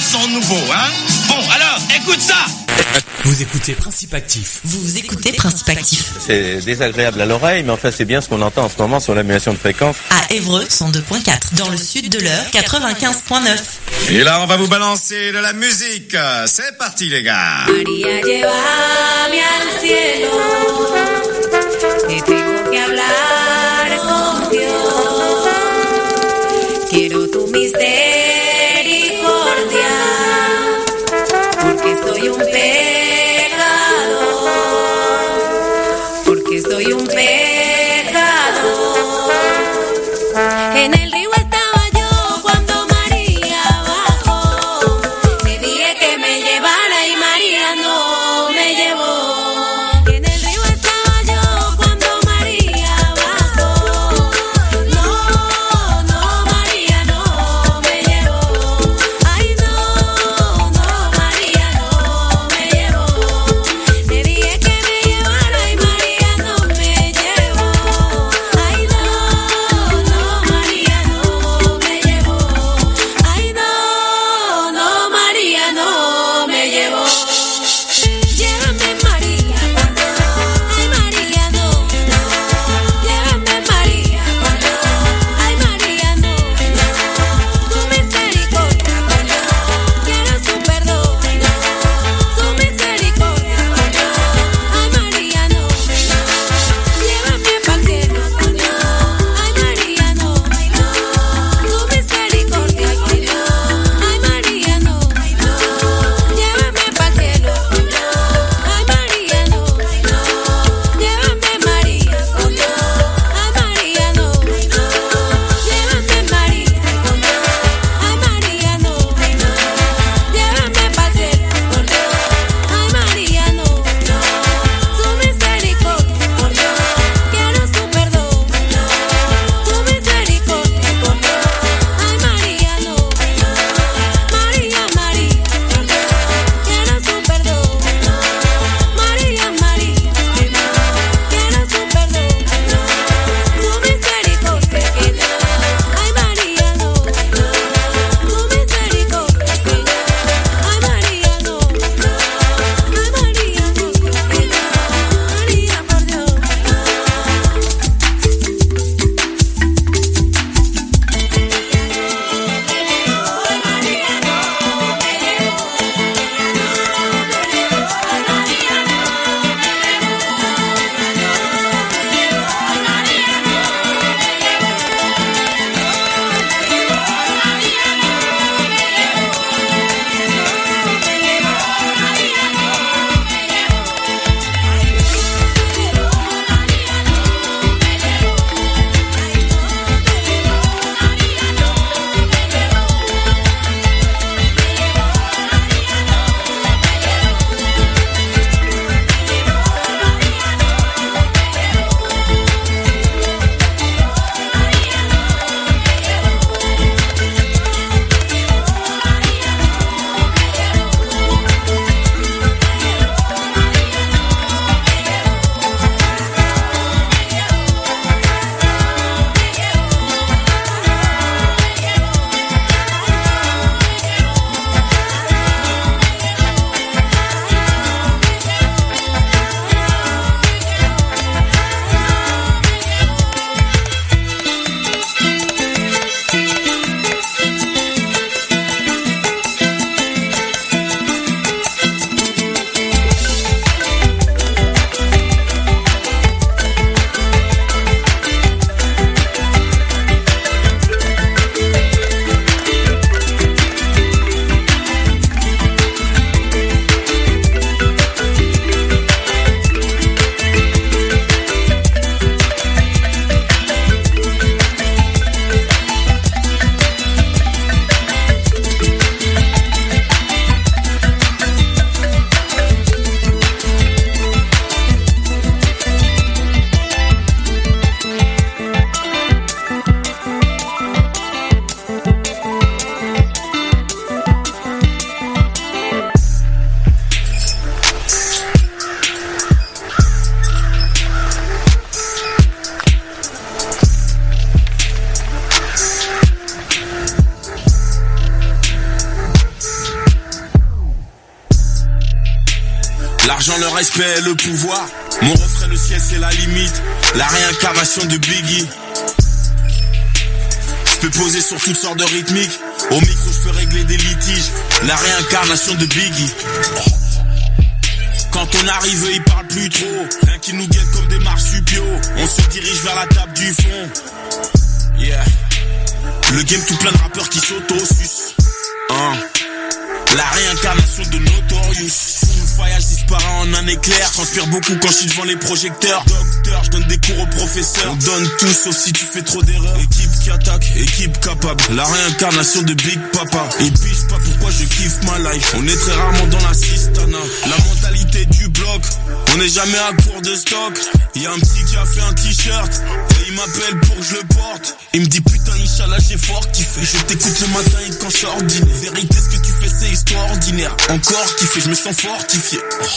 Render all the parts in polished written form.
sont nouveaux, hein. Bon, alors, écoute ça. Vous écoutez Principe Actif. Vous écoutez Principe Actif. C'est désagréable à l'oreille, mais enfin c'est bien ce qu'on entend en ce moment sur l'annulation de fréquence. À Évreux, 102.4. Dans le sud de l'Eure, 95.9. Et là, on va vous balancer de la musique. C'est parti, les gars. María, llévame al cielo, que tengo que hablar con Dios. Quiero tu misericordia, porque soy un pecador, porque soy un pecador. En el río estaba yo cuando María bajó, le dije que me llevara y María no me llevó. En el río L'argent, le respect, le pouvoir. Mon refrain, le ciel, c'est la limite. La réincarnation de Biggie. Je peux poser sur toutes sortes de rythmiques. Au micro, je peux régler des litiges. La réincarnation de Biggie. Quand on arrive, ils parlent plus trop. Rien qui nous guette comme des marsupiaux. On se dirige vers la table du fond. Yeah. Le game tout plein de rappeurs qui s'auto-sucent. La réincarnation de Notorious. Full voyage disparaît en un éclair. Transpire beaucoup quand je suis devant les projecteurs. Docteur, je donne des cours aux professeurs. On donne tout sauf si tu fais trop d'erreurs. Équipe qui attaque, équipe capable. La réincarnation de Big Papa. Et puis je sais pas pourquoi je kiffe ma life. On est très rarement dans la cistana. La mentalité du bloc. On n'est jamais à court de stock. Y'a un petit qui a fait un t-shirt et il m'appelle pour que je le porte. Il me dit putain Inch'Allah j'ai fort kiffé. Je t'écoute le matin et quand je sors dîner. Vérité ce que tu fais c'est extraordinaire. Encore kiffé, je me sens fortifié.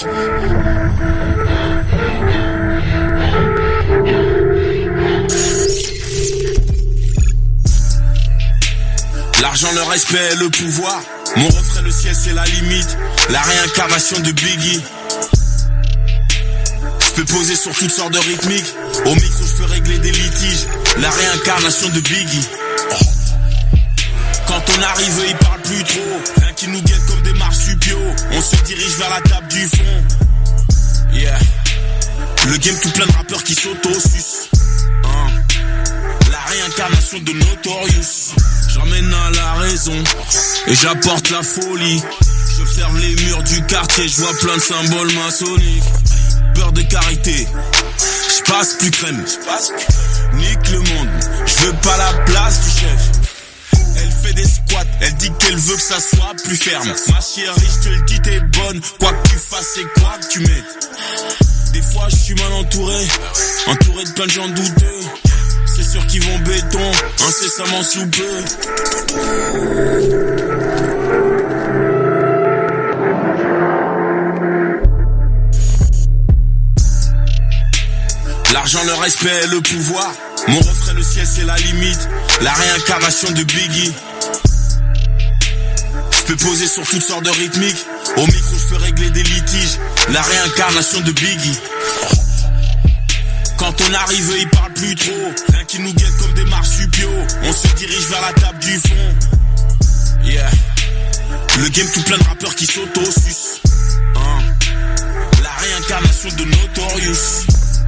L'argent, le respect, le pouvoir. Mon refrain, le ciel c'est la limite. La réincarnation de Biggie. Je peux poser sur toutes sortes de rythmiques. Au micro, je peux régler des litiges. La réincarnation de Biggie. Quand on arrive, ils parlent plus trop. Rien qui nous guette comme des marsupiaux. On se dirige vers la table du fond. Yeah. Le game tout plein de rappeurs qui s'auto-sucent. La réincarnation de Notorious. J'emmène à la raison et j'apporte la folie. J'observe les murs du quartier, je vois plein de symboles maçonniques. Beurre de karité, je passe plus crème. Nique le monde, je veux pas la place du chef. Elle fait des squats, elle dit qu'elle veut que ça soit plus ferme. Ma chérie, je te le dis, t'es bonne. Quoi que tu fasses et quoi que tu mettes. Des fois je suis mal entouré, entouré de plein de gens douteux. C'est sûr qu'ils vont béton, incessamment sous peu. L'argent, le respect, le pouvoir. Mon refrain, le ciel, c'est la limite. La réincarnation de Biggie. Je peux poser sur toutes sortes de rythmiques. Au micro, je peux régler des litiges. La réincarnation de Biggie. Quand on arrive, ils parlent plus trop. Rien qui nous guette comme des marsupiaux. On se dirige vers la table du fond. Yeah. Le game tout plein de rappeurs qui s'auto-sucent. La réincarnation de Notorious.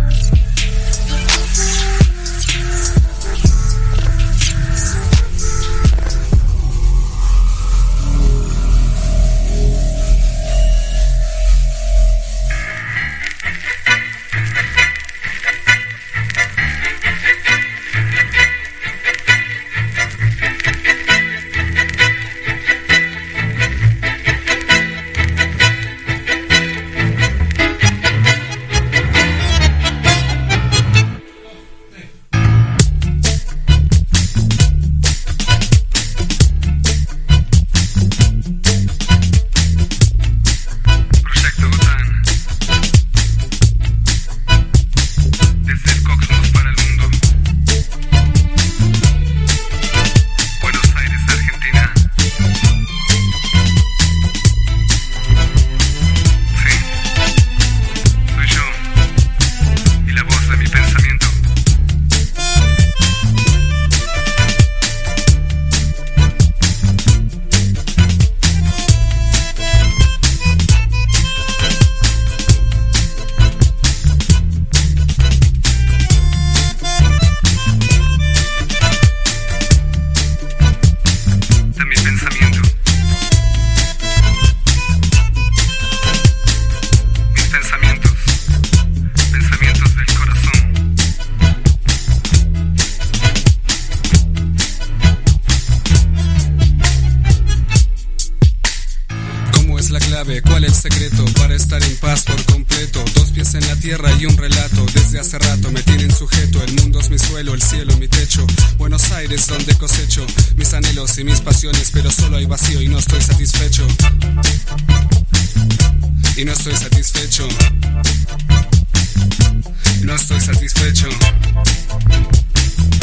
Donde cosecho mis anhelos y mis pasiones, pero solo hay vacío y no estoy satisfecho. Y no estoy satisfecho. No estoy satisfecho.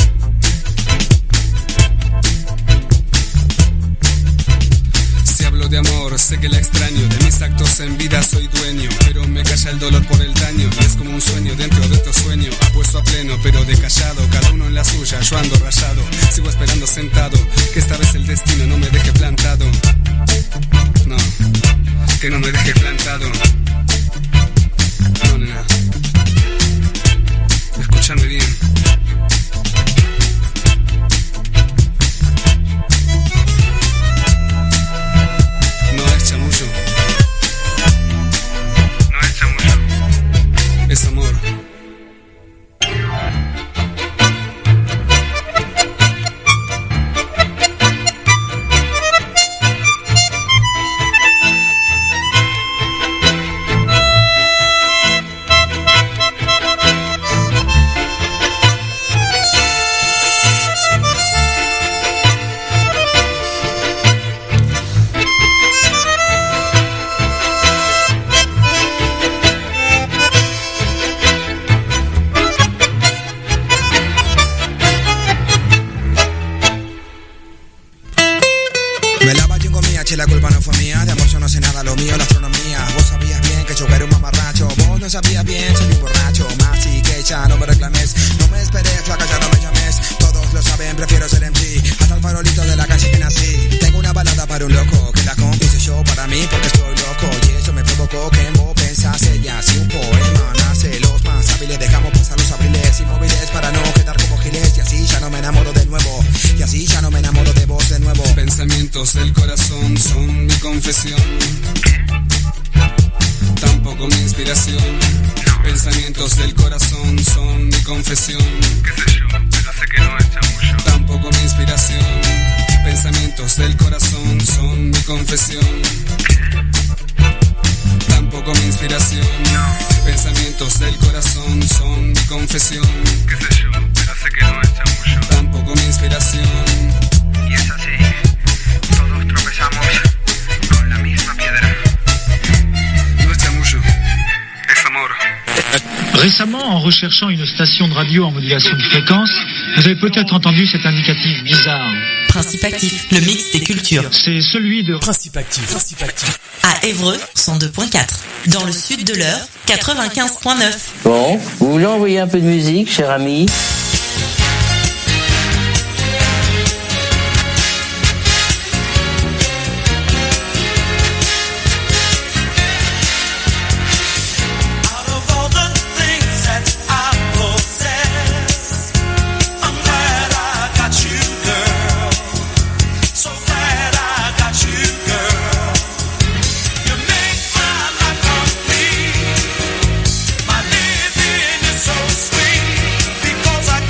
Si hablo de amor, sé que la extraño. De mis actos en vida soy dueño, pero me calla el dolor por el daño. Y es como un sueño dentro de otro sueño, apuesto a pleno pero de callado. Cada uno en la suya, yo ando rayado. Sigo esperando sentado, que esta vez el destino no me deje plantado. No, que no me deje plantado. No, nena, escúchame bien. No es chamullo. No es chamullo. Es amor. La culpa no fue mía, de amor yo no sé nada, lo mío la astronomía. Vos sabías bien que yo era un mamarracho, vos no sabías bien, soy un borracho. Más y que ya no me reclames, no me esperes, flaca, ya no me llames. Todos lo saben, prefiero ser MC, hasta el farolito de la calle que nací. Tengo una balada para un loco, que la compuse yo para mí porque estoy loco. Y eso me provocó que en vos pensase ya. Si un poema nace, los más hábiles dejamos pasar los abriles inmóviles para no quedar como giles. Y así ya no me enamoro de nuevo, y así ya no me enamoro de vos de nuevo. Pensamientos del corazón son mi confesión, tampoco mi inspiración. Pensamientos del corazón son mi confesión. Qué sé yo, pero sé que no es chamullo. Tampoco mi inspiración. Pensamientos del corazón son mi confesión. Tampoco mi inspiración. Pensamientos del corazón son mi confesión. Qué sé yo, pero sé que no es chamullo. Tampoco mi inspiración. Y es así, todos tropezamos con la misma piedra. No es chamullo, es amor. Récemment, en recherchant une station de radio en modulation de fréquence, vous avez peut-être entendu cet indicatif bizarre. Principe Actif, le mix des cultures. C'est celui de Principe Actif. Principe Actif. À Évreux, 102.4. Dans le sud de l'Eure, 95.9. Bon, vous voulez envoyer un peu de musique, cher ami ? Because I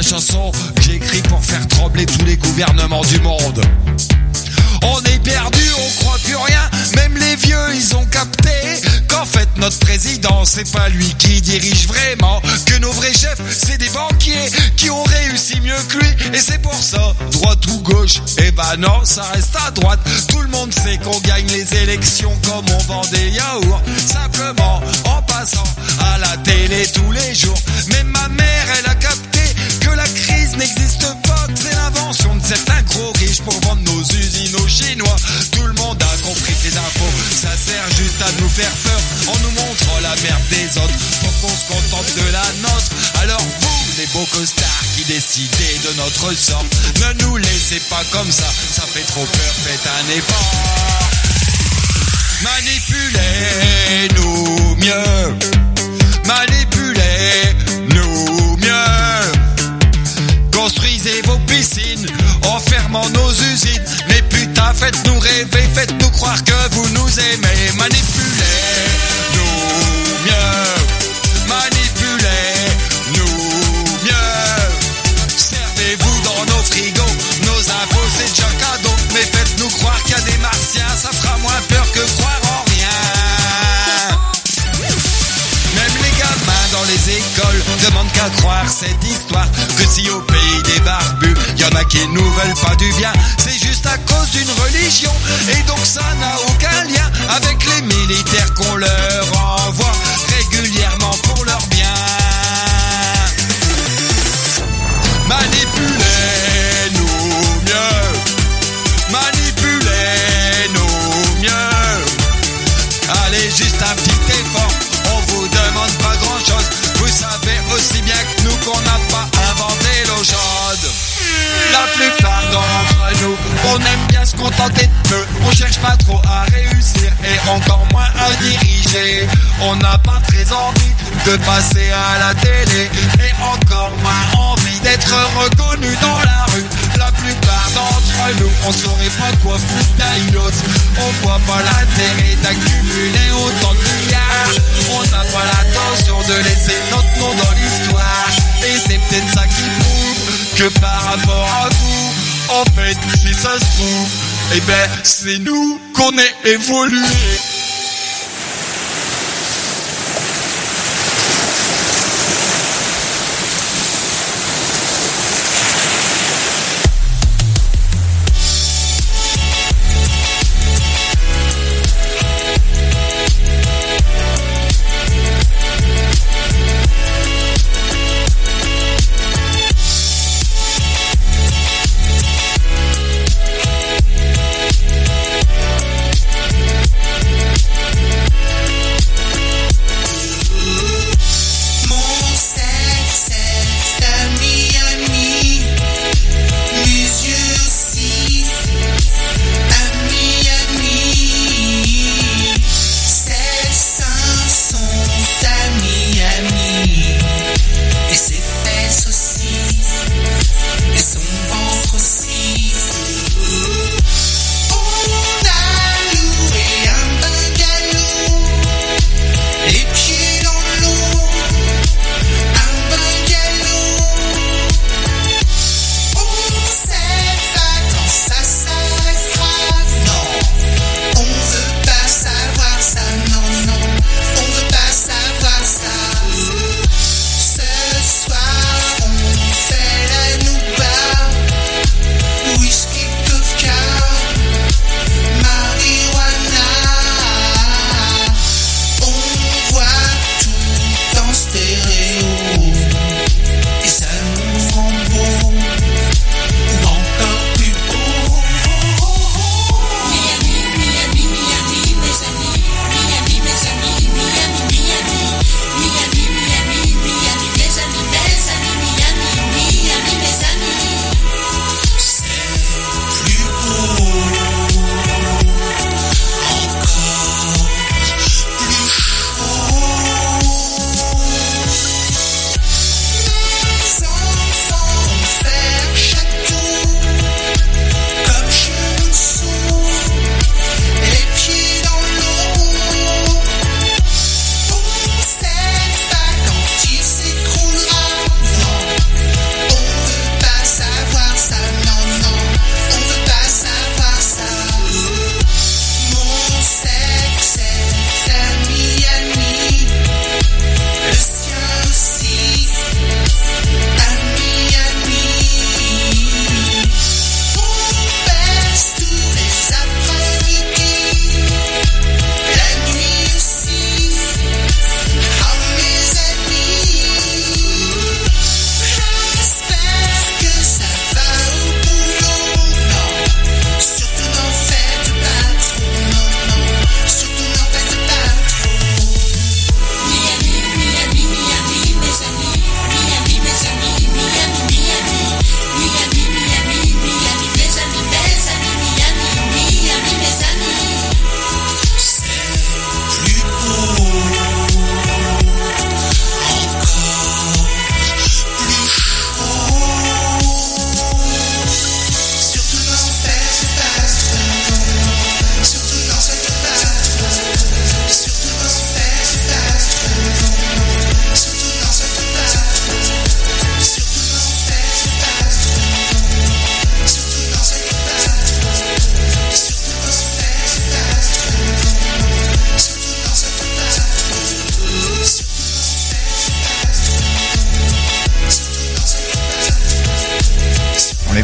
chanson que j'ai écrite pour faire trembler tous les gouvernements du monde. On est perdu, on croit plus rien, même les vieux ils ont capté qu'en fait notre président c'est pas lui qui dirige vraiment, que nos vrais chefs c'est des banquiers qui ont réussi mieux que lui. Et c'est pour ça, droite ou gauche, eh ben non, ça reste à droite. Tout le monde sait qu'on gagne les élections comme on vend des yaourts, simplement en passant à la télé tous les jours. Même ma mère elle a capté que la crise n'existe pas, que c'est l'invention de certains gros riches pour vendre nos usines aux Chinois. Tout le monde a compris que les infos, ça sert juste à nous faire peur en nous montrant la merde des autres pour qu'on se contente de la nôtre. Alors vous, les beaux costards qui décidez de notre sort, ne nous laissez pas comme ça fait trop peur, faites un effort. Manipulez-nous mieux, manipulez-nous mieux. Construisez vos piscines en fermant nos usines. Mais putain, faites-nous rêver, faites-nous croire que vous nous aimez. Manipulez-nous mieux, manipulez-nous mieux. Servez-vous dans nos frigos, nos impôts c'est déjà cadeau. Mais faites-nous croire qu'il y a des martiens, ça fera moins peur que croire en rien. Même les gamins dans les écoles demandent qu'à croire cette histoire, que si au pays des barbus y'en a qui nous veulent pas du bien, c'est juste à cause d'une religion. Et donc ça n'a aucun lien avec les militaires qu'on leur envoie régulièrement pour leur bien. Manipulez-nous mieux, manipulez-nous mieux. Allez, juste un petit effort, on vous demande pas grand chose. Vous savez aussi bien que nous qu'on n'a pas inventé l'eau chaude. La plupart d'entre nous, on aime bien se contenter de peu. On cherche pas trop à réussir et encore moins à diriger. On n'a pas très envie de passer à la télé et encore moins envie d'être reconnu dans la rue. La plupart d'entre nous, on saurait pas quoi foutre d'un autre. On voit pas l'intérêt d'accumuler autant de milliards. On n'a pas l'intention de laisser notre nom dans l'histoire. Et c'est peut-être ça qui prouve que par rapport à vous, en fait, si ça se trouve, eh ben, c'est nous qu'on est évolué.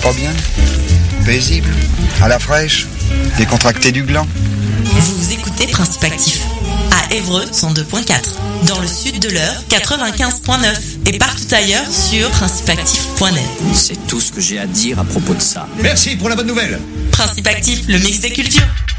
pas bien? Paisible, à la fraîche, décontracté du gland. Vous écoutez Principe Actif à Évreux 102.4, dans le sud de l'Eure 95.9 et partout ailleurs sur principeactif.net. C'est tout ce que j'ai à dire à propos de ça. Merci pour la bonne nouvelle. Principe Actif, le mix des cultures.